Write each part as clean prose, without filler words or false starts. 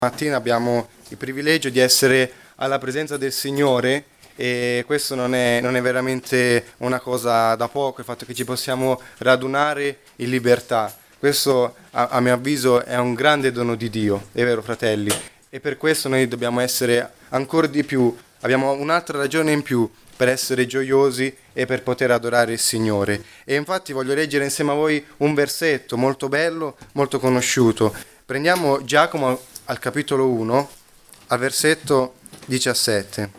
Mattina abbiamo il privilegio di essere alla presenza del Signore e questo non è veramente una cosa da poco, il fatto che ci possiamo radunare in libertà. Questo a mio avviso è un grande dono di Dio, è vero fratelli? E per questo noi dobbiamo essere ancora di più, abbiamo un'altra ragione in più per essere gioiosi e per poter adorare il Signore. E infatti voglio leggere insieme a voi un versetto molto bello, molto conosciuto. Prendiamo Giacomo al capitolo 1, al versetto 17.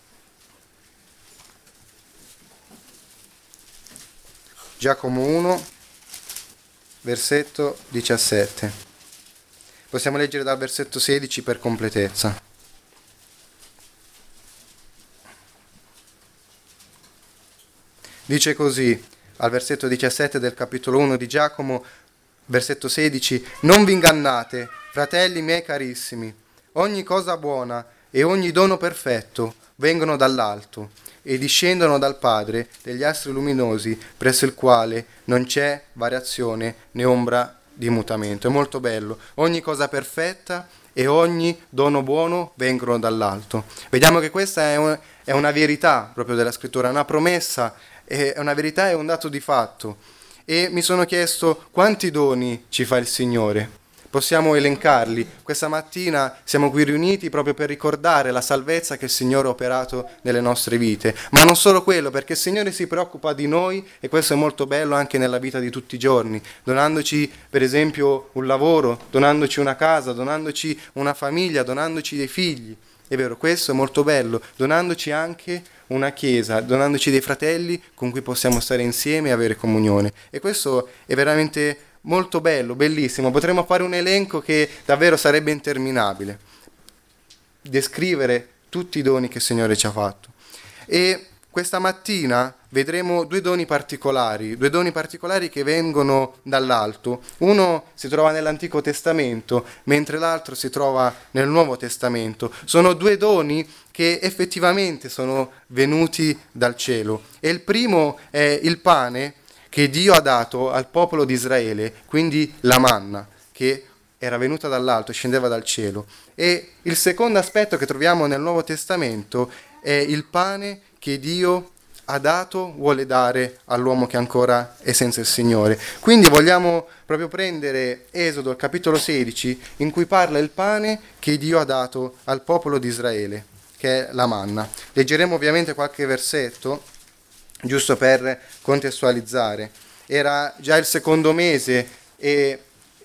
Giacomo 1, versetto 17. Possiamo leggere dal versetto 16 per completezza. Dice così, al versetto 17 del capitolo 1 di Giacomo, versetto 16: Non vi ingannate, fratelli miei carissimi, ogni cosa buona e ogni dono perfetto vengono dall'alto e discendono dal Padre degli astri luminosi, presso il quale non c'è variazione né ombra di mutamento. È molto bello. Ogni cosa perfetta e ogni dono buono vengono dall'alto. Vediamo che questa è una verità proprio della scrittura, una promessa, è una verità, è un dato di fatto. E mi sono chiesto quanti doni ci fa il Signore. Possiamo elencarli. Questa mattina siamo qui riuniti proprio per ricordare la salvezza che il Signore ha operato nelle nostre vite. Ma non solo quello, perché il Signore si preoccupa di noi e questo è molto bello anche nella vita di tutti i giorni, donandoci per esempio un lavoro, donandoci una casa, donandoci una famiglia, donandoci dei figli. È vero, questo è molto bello, donandoci anche una chiesa, donandoci dei fratelli con cui possiamo stare insieme e avere comunione. E questo è veramente molto bello, bellissimo. Potremmo fare un elenco che davvero sarebbe interminabile, descrivere tutti i doni che il Signore ci ha fatto. E questa mattina vedremo due doni particolari che vengono dall'alto. Uno si trova nell'Antico Testamento, mentre l'altro si trova nel Nuovo Testamento. Sono due doni che effettivamente sono venuti dal cielo. E il primo è il pane che Dio ha dato al popolo di Israele, quindi la manna, che era venuta dall'alto, scendeva dal cielo. E il secondo aspetto che troviamo nel Nuovo Testamento è il pane che Dio ha dato, vuole dare all'uomo che ancora è senza il Signore. Quindi vogliamo proprio prendere Esodo, capitolo 16, in cui parla il pane che Dio ha dato al popolo di Israele, che è la manna. Leggeremo ovviamente qualche versetto, giusto per contestualizzare. Era già il secondo mese e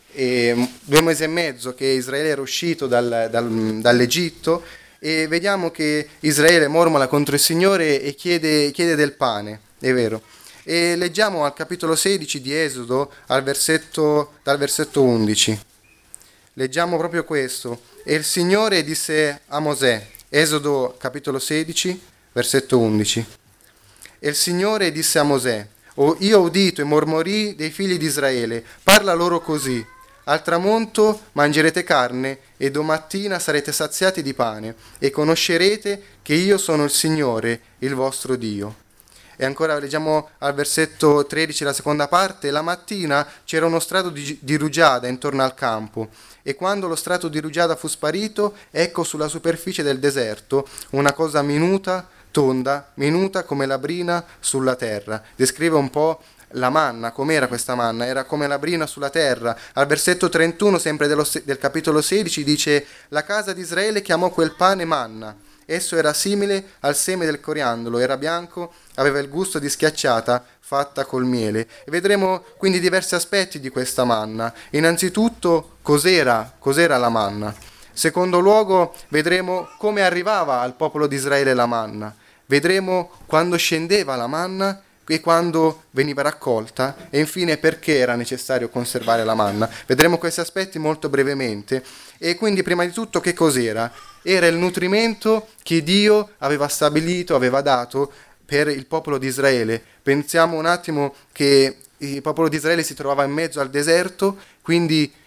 2 mesi e mezzo che Israele era uscito dall'Egitto, e vediamo che Israele mormola contro il Signore e chiede del pane, è vero. E leggiamo al capitolo 16 di Esodo dal versetto 11. Leggiamo proprio questo. E il Signore disse a Mosè, Esodo capitolo 16, versetto 11. E il Signore disse a Mosè: Io ho udito i mormori dei figli di Israele, parla loro così: al tramonto mangerete carne e domattina sarete saziati di pane e conoscerete che io sono il Signore, il vostro Dio. E ancora leggiamo al versetto 13 la seconda parte: la mattina c'era uno strato di rugiada intorno al campo, e quando lo strato di rugiada fu sparito, ecco sulla superficie del deserto una cosa minuta, tonda, minuta come la brina sulla terra. Descrive un po' la manna, com'era questa manna? Era come la brina sulla terra. Al versetto 31, sempre del capitolo 16, dice: la casa di Israele chiamò quel pane manna. Esso era simile al seme del coriandolo, era bianco, aveva il gusto di schiacciata fatta col miele. E vedremo quindi diversi aspetti di questa manna. Innanzitutto, cos'era la manna? Secondo luogo, vedremo come arrivava al popolo di Israele la manna. Vedremo quando scendeva la manna e quando veniva raccolta, e infine perché era necessario conservare la manna. Vedremo questi aspetti molto brevemente. E quindi prima di tutto che cos'era? Era il nutrimento che Dio aveva stabilito, aveva dato per il popolo di Israele. Pensiamo un attimo che il popolo di Israele si trovava in mezzo al deserto, quindi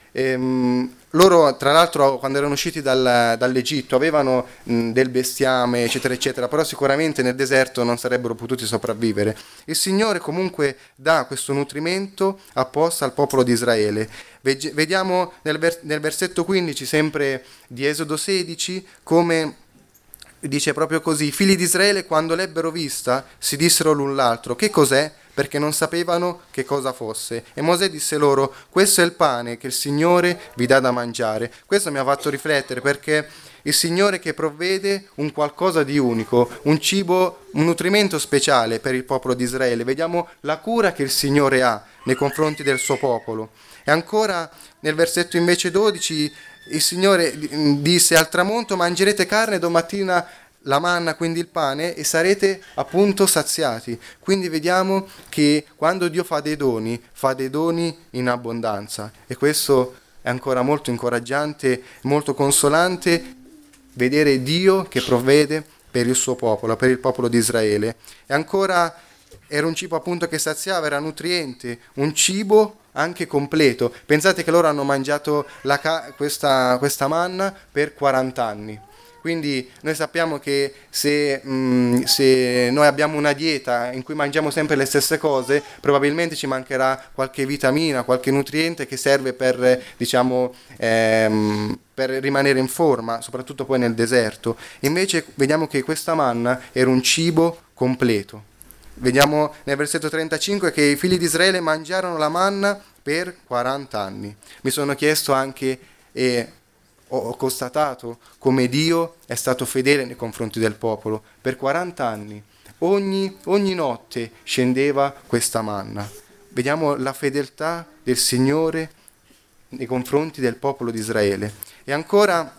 Loro, tra l'altro, quando erano usciti dall'Egitto avevano del bestiame, eccetera, eccetera, però sicuramente nel deserto non sarebbero potuti sopravvivere. Il Signore comunque dà questo nutrimento apposta al popolo di Israele. Vediamo nel versetto 15, sempre di Esodo 16, come dice proprio così: i figli di Israele, quando l'ebbero vista, si dissero l'un l'altro: che cos'è? Perché non sapevano che cosa fosse. E Mosè disse loro: questo è il pane che il Signore vi dà da mangiare. Questo mi ha fatto riflettere, perché il Signore che provvede un qualcosa di unico, un cibo, un nutrimento speciale per il popolo di Israele. Vediamo la cura che il Signore ha nei confronti del suo popolo. E ancora nel versetto invece 12 il Signore disse: al tramonto mangerete carne, domattina la manna, quindi il pane, e sarete appunto saziati. Quindi vediamo che quando Dio fa dei doni in abbondanza, e questo è ancora molto incoraggiante, molto consolante, vedere Dio che provvede per il suo popolo, per il popolo di Israele. E ancora era un cibo appunto che saziava, era nutriente, un cibo anche completo. Pensate che loro hanno mangiato questa manna per 40 anni. Quindi noi sappiamo che se noi abbiamo una dieta in cui mangiamo sempre le stesse cose, probabilmente ci mancherà qualche vitamina, qualche nutriente che serve per, diciamo, per rimanere in forma, soprattutto poi nel deserto. Invece vediamo che questa manna era un cibo completo. Vediamo nel versetto 35 che i figli di Israele mangiarono la manna per 40 anni. Mi sono chiesto anche e ho constatato come Dio è stato fedele nei confronti del popolo. Per 40 anni, ogni notte scendeva questa manna. Vediamo la fedeltà del Signore nei confronti del popolo di Israele. E ancora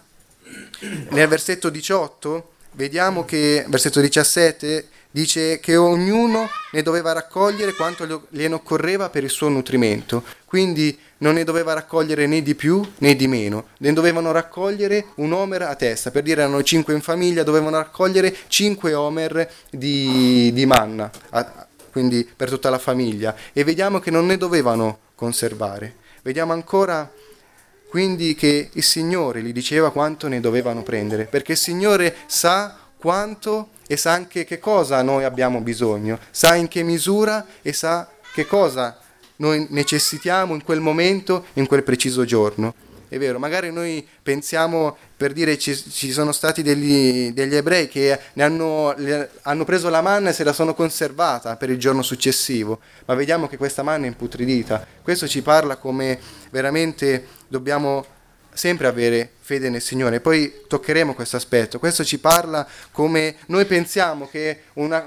nel versetto 18, vediamo che, versetto 17, dice che ognuno ne doveva raccogliere quanto gliene occorreva per il suo nutrimento. Quindi non ne doveva raccogliere né di più né di meno, ne dovevano raccogliere un omer a testa. Per dire, erano 5 in famiglia, dovevano raccogliere 5 omer di manna, quindi per tutta la famiglia. E vediamo che non ne dovevano conservare. Vediamo ancora quindi che il Signore gli diceva quanto ne dovevano prendere, perché il Signore sa quanto e sa anche che cosa noi abbiamo bisogno, sa in che misura e sa che cosa noi necessitiamo in quel momento, in quel preciso giorno. È vero, magari noi pensiamo, per dire, ci sono stati degli ebrei che hanno preso la manna e se la sono conservata per il giorno successivo, ma vediamo che questa manna è imputridita. Questo ci parla come veramente dobbiamo sempre avere fede nel Signore. Poi toccheremo questo aspetto. Questo ci parla come noi pensiamo che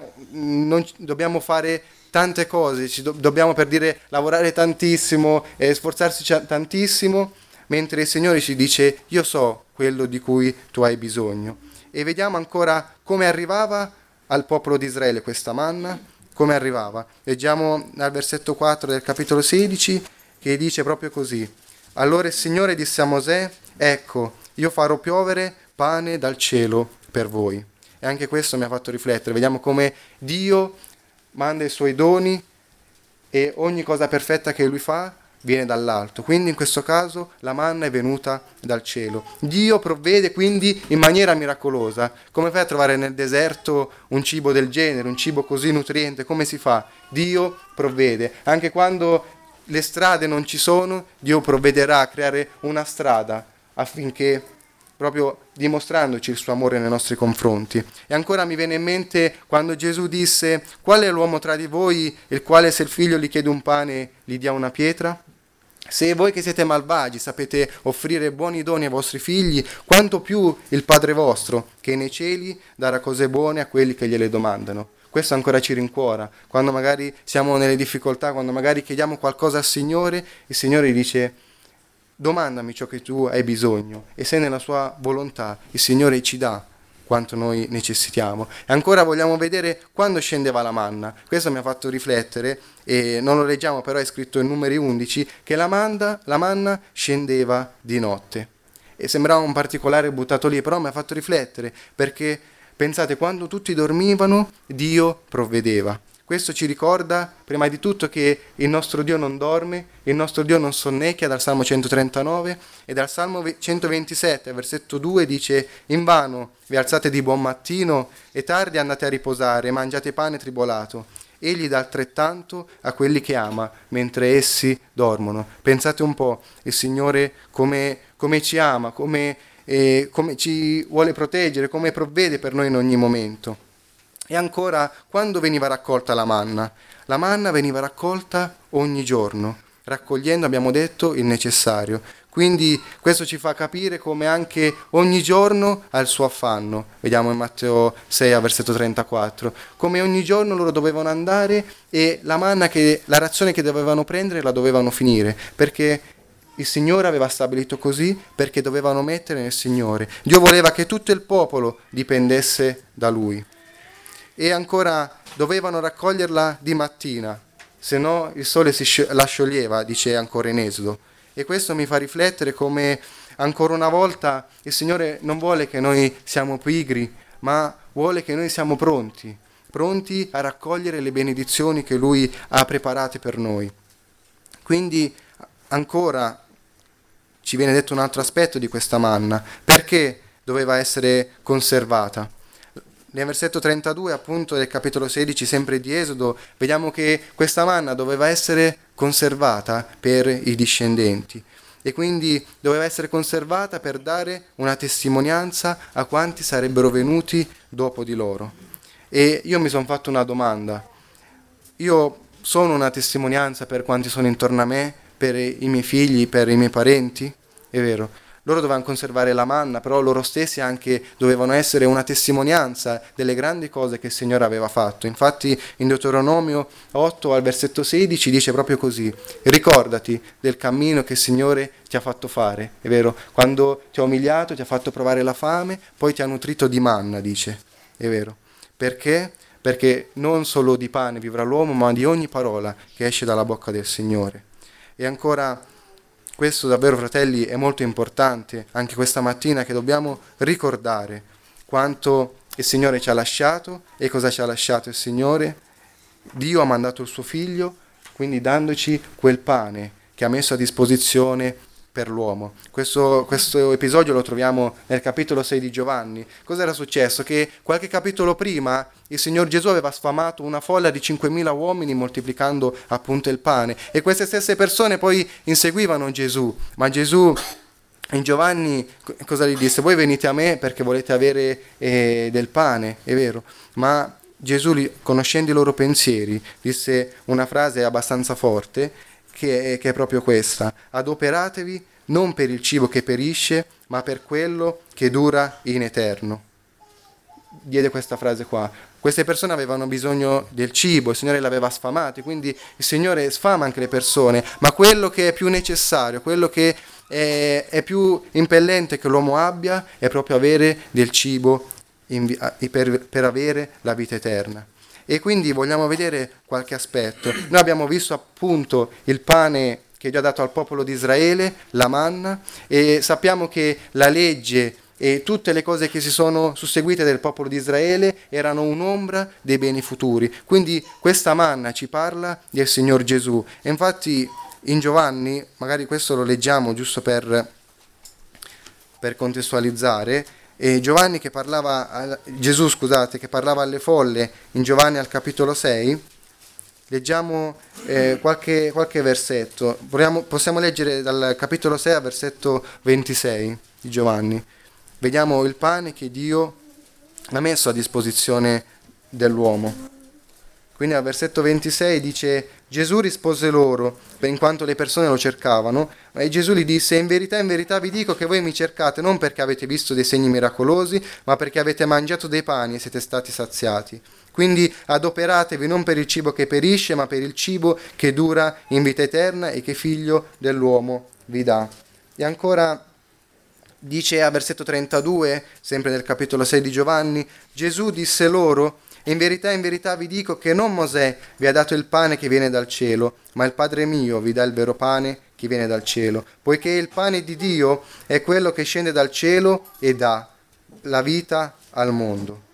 non dobbiamo fare tante cose, dobbiamo, per dire, lavorare tantissimo e sforzarsi tantissimo, mentre il Signore ci dice: io so quello di cui tu hai bisogno. E vediamo ancora come arrivava al popolo di Israele questa manna, come arrivava. Leggiamo dal versetto 4 del capitolo 16, che dice proprio così: allora il Signore disse a Mosè: ecco, io farò piovere pane dal cielo per voi. E anche questo mi ha fatto riflettere. Vediamo come Dio manda i suoi doni e ogni cosa perfetta che lui fa viene dall'alto. Quindi in questo caso la manna è venuta dal cielo. Dio provvede quindi in maniera miracolosa. Come fai a trovare nel deserto un cibo del genere, un cibo così nutriente? Come si fa? Dio provvede. Anche quando le strade non ci sono, Dio provvederà a creare una strada affinché, proprio dimostrandoci il suo amore nei nostri confronti. E ancora mi viene in mente quando Gesù disse: qual è l'uomo tra di voi il quale, se il figlio gli chiede un pane, gli dia una pietra? Se voi che siete malvagi sapete offrire buoni doni ai vostri figli, quanto più il Padre vostro, che è nei cieli, darà cose buone a quelli che gliele domandano. Questo ancora ci rincuora. Quando magari siamo nelle difficoltà, quando magari chiediamo qualcosa al Signore, il Signore dice: domandami ciò che tu hai bisogno. E se nella sua volontà il Signore ci dà quanto noi necessitiamo. E ancora vogliamo vedere quando scendeva la manna. Questo mi ha fatto riflettere, e non lo leggiamo, però è scritto in Numeri 11, che la manna scendeva di notte. E sembrava un particolare buttato lì, però mi ha fatto riflettere, perché pensate, quando tutti dormivano, Dio provvedeva. Questo ci ricorda prima di tutto che il nostro Dio non dorme, il nostro Dio non sonnecchia, dal Salmo 139, e dal Salmo 127, versetto 2 dice: invano vi alzate di buon mattino e tardi andate a riposare, mangiate pane tribolato. Egli dà altrettanto a quelli che ama, mentre essi dormono. Pensate un po', il Signore come ci ama, come ci vuole proteggere, come provvede per noi in ogni momento. E ancora, quando veniva raccolta la manna? La manna veniva raccolta ogni giorno, raccogliendo, abbiamo detto, il necessario. Quindi questo ci fa capire come anche ogni giorno ha il suo affanno. Vediamo in Matteo 6, versetto 34. Come ogni giorno loro dovevano andare e la razione che dovevano prendere la dovevano finire, perché il Signore aveva stabilito così, perché dovevano mettere nel Signore. Dio voleva che tutto il popolo dipendesse da Lui. E ancora dovevano raccoglierla di mattina, se no il sole la scioglieva, dice ancora in Esodo. E questo mi fa riflettere come ancora una volta il Signore non vuole che noi siamo pigri, ma vuole che noi siamo pronti a raccogliere le benedizioni che Lui ha preparate per noi. Quindi ancora ci viene detto un altro aspetto di questa manna: perché doveva essere conservata. Nel versetto 32 appunto del capitolo 16 sempre di Esodo vediamo che questa manna doveva essere conservata per i discendenti e quindi doveva essere conservata per dare una testimonianza a quanti sarebbero venuti dopo di loro. E io mi sono fatto una domanda: io sono una testimonianza per quanti sono intorno a me, per i miei figli, per i miei parenti? È vero. Loro dovevano conservare la manna, però loro stessi anche dovevano essere una testimonianza delle grandi cose che il Signore aveva fatto. Infatti in Deuteronomio 8 al versetto 16 dice proprio così: ricordati del cammino che il Signore ti ha fatto fare, è vero? Quando ti ha umiliato, ti ha fatto provare la fame, poi ti ha nutrito di manna, dice, è vero? Perché? Perché non solo di pane vivrà l'uomo, ma di ogni parola che esce dalla bocca del Signore. E ancora, questo davvero, fratelli, è molto importante anche questa mattina, che dobbiamo ricordare quanto il Signore ci ha lasciato. E cosa ci ha lasciato il Signore? Dio ha mandato il suo Figlio, quindi dandoci quel pane che ha messo a disposizione per l'uomo. Questo episodio lo troviamo nel capitolo 6 di Giovanni. Cos'era successo? Che qualche capitolo prima il Signor Gesù aveva sfamato una folla di 5.000 uomini moltiplicando appunto il pane, e queste stesse persone poi inseguivano Gesù, ma Gesù in Giovanni cosa gli disse? Voi venite a me perché volete avere del pane, è vero, ma Gesù, conoscendo i loro pensieri, disse una frase abbastanza forte che è proprio questa: adoperatevi non per il cibo che perisce, ma per quello che dura in eterno. Diede questa frase qua. Queste persone avevano bisogno del cibo, il Signore le aveva sfamate, quindi il Signore sfama anche le persone, ma quello che è più necessario, quello che è più impellente che l'uomo abbia, è proprio avere del cibo per avere la vita eterna. E quindi vogliamo vedere qualche aspetto. Noi abbiamo visto appunto il pane che Dio ha dato al popolo di Israele, la manna, e sappiamo che la legge e tutte le cose che si sono susseguite del popolo di Israele erano un'ombra dei beni futuri. Quindi questa manna ci parla del Signor Gesù. E infatti in Giovanni, magari questo lo leggiamo giusto per contestualizzare, Gesù che parlava alle folle in Giovanni al capitolo 6, leggiamo qualche versetto. Possiamo leggere dal capitolo 6 al versetto 26 di Giovanni. Vediamo il pane che Dio ha messo a disposizione dell'uomo. Quindi al versetto 26 dice: Gesù rispose loro, in quanto le persone lo cercavano, e Gesù gli disse: in verità vi dico che voi mi cercate non perché avete visto dei segni miracolosi, ma perché avete mangiato dei pani e siete stati saziati. Quindi adoperatevi non per il cibo che perisce, ma per il cibo che dura in vita eterna e che Figlio dell'uomo vi dà. E ancora dice a versetto 32, sempre nel capitolo 6 di Giovanni: Gesù disse loro: in verità vi dico che non Mosè vi ha dato il pane che viene dal cielo, ma il Padre mio vi dà il vero pane che viene dal cielo, poiché il pane di Dio è quello che scende dal cielo e dà la vita al mondo.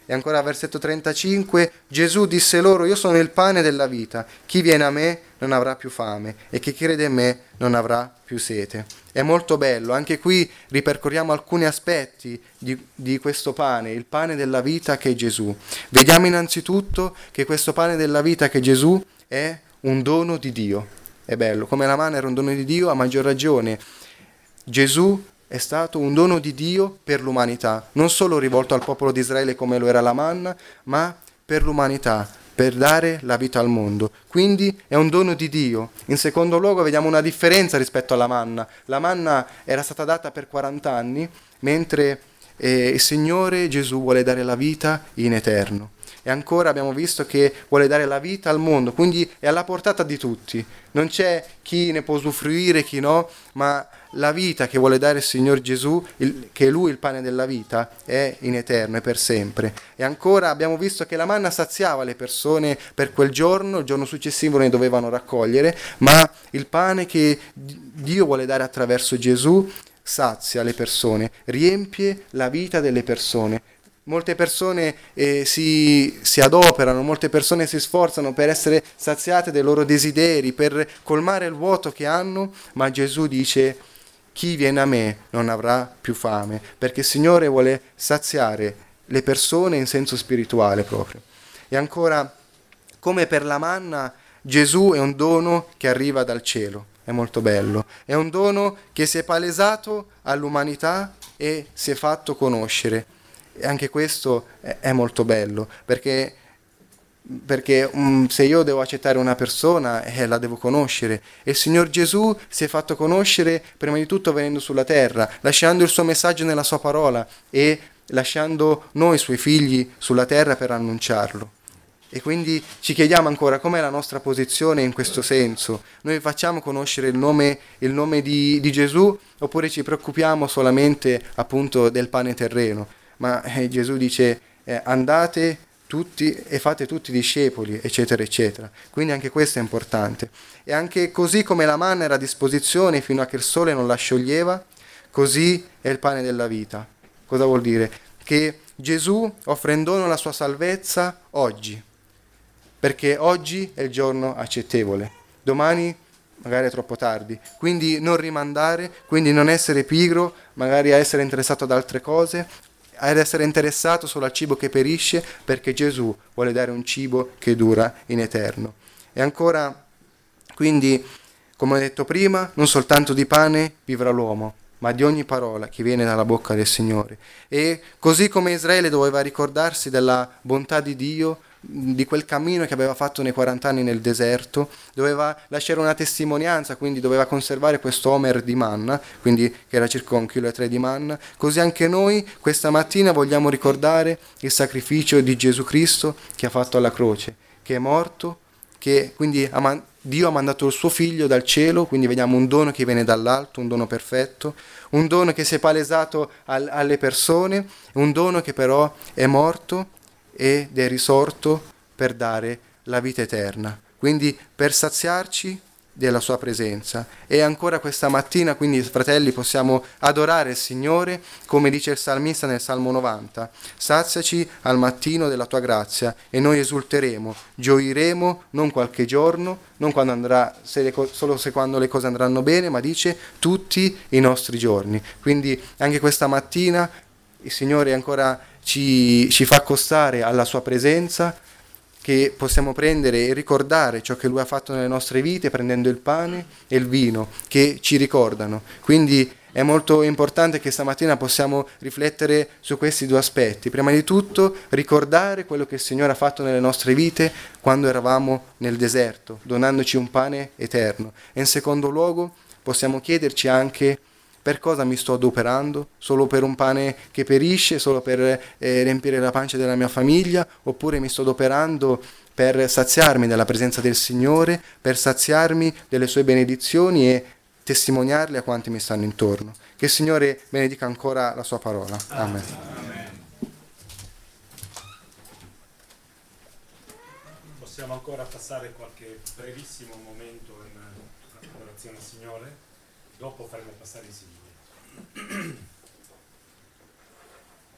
E ancora versetto 35, Gesù disse loro: io sono il pane della vita, chi viene a me non avrà più fame e chi crede in me non avrà più sete. È molto bello, anche qui ripercorriamo alcuni aspetti di questo pane, il pane della vita che è Gesù. Vediamo innanzitutto che questo pane della vita che è Gesù è un dono di Dio. È bello, come la manna era un dono di Dio, a maggior ragione Gesù è stato un dono di Dio per l'umanità, non solo rivolto al popolo di Israele come lo era la manna, ma per l'umanità, per dare la vita al mondo. Quindi è un dono di Dio. In secondo luogo vediamo una differenza rispetto alla manna. La manna era stata data per 40 anni, mentre il Signore Gesù vuole dare la vita in eterno. E ancora abbiamo visto che vuole dare la vita al mondo, quindi è alla portata di tutti. Non c'è chi ne può usufruire, chi no, ma la vita che vuole dare il Signor Gesù, che è Lui il pane della vita, è in eterno e per sempre. E ancora abbiamo visto che la manna saziava le persone per quel giorno, il giorno successivo ne dovevano raccogliere, ma il pane che Dio vuole dare attraverso Gesù sazia le persone, riempie la vita delle persone. Molte persone si adoperano, molte persone si sforzano per essere saziate dei loro desideri, per colmare il vuoto che hanno, ma Gesù dice: chi viene a me non avrà più fame, perché il Signore vuole saziare le persone in senso spirituale proprio. E ancora, come per la manna, Gesù è un dono che arriva dal cielo, è molto bello, è un dono che si è palesato all'umanità e si è fatto conoscere. E anche questo è molto bello, perché se io devo accettare una persona, la devo conoscere. E il Signor Gesù si è fatto conoscere prima di tutto venendo sulla terra, lasciando il suo messaggio nella sua parola e lasciando noi, suoi figli, sulla terra per annunciarlo. E quindi ci chiediamo ancora com'è la nostra posizione in questo senso. Noi facciamo conoscere il nome di Gesù, oppure ci preoccupiamo solamente appunto del pane terreno? Ma Gesù dice andate tutti e fate tutti discepoli, eccetera, eccetera. Quindi anche questo è importante. E anche così come la manna era a disposizione fino a che il sole non la scioglieva, così è il pane della vita. Cosa vuol dire? Che Gesù offre in dono la sua salvezza oggi, perché oggi è il giorno accettevole. Domani magari è troppo tardi, quindi non rimandare, quindi non essere pigro, magari a essere interessato ad altre cose, ad essere interessato solo al cibo che perisce, perché Gesù vuole dare un cibo che dura in eterno. E ancora, quindi, come ho detto prima, non soltanto di pane vivrà l'uomo, ma di ogni parola che viene dalla bocca del Signore. E così come Israele doveva ricordarsi della bontà di Dio, di quel cammino che aveva fatto nei 40 anni nel deserto, doveva lasciare una testimonianza, quindi doveva conservare questo omer di manna, quindi che era circa 1,3 kg di manna. Così anche noi questa mattina vogliamo ricordare il sacrificio di Gesù Cristo che ha fatto alla croce, che è morto, che quindi Dio ha mandato il suo figlio dal cielo, quindi vediamo un dono che viene dall'alto, un dono perfetto, un dono che si è palesato alle persone, un dono che però è morto ed è risorto per dare la vita eterna, quindi per saziarci della sua presenza. E ancora questa mattina, quindi fratelli, possiamo adorare il Signore, come dice il salmista nel Salmo 90: saziaci al mattino della tua grazia e noi esulteremo, gioiremo non qualche giorno, non quando andrà, solo se quando le cose andranno bene, ma dice tutti i nostri giorni. Quindi anche questa mattina il Signore ancora ci fa accostare alla sua presenza, che possiamo prendere e ricordare ciò che Lui ha fatto nelle nostre vite, prendendo il pane e il vino che ci ricordano. Quindi è molto importante che stamattina possiamo riflettere su questi due aspetti. Prima di tutto ricordare quello che il Signore ha fatto nelle nostre vite quando eravamo nel deserto, donandoci un pane eterno. E in secondo luogo possiamo chiederci anche: per cosa mi sto adoperando? Solo per un pane che perisce, solo per riempire la pancia della mia famiglia? Oppure mi sto adoperando per saziarmi della presenza del Signore, per saziarmi delle sue benedizioni e testimoniarle a quanti mi stanno intorno? Che il Signore benedica ancora la sua parola. Amen. Possiamo ancora passare qualche brevissimo momento in adorazione al Signore, dopo faremo passare i simboli.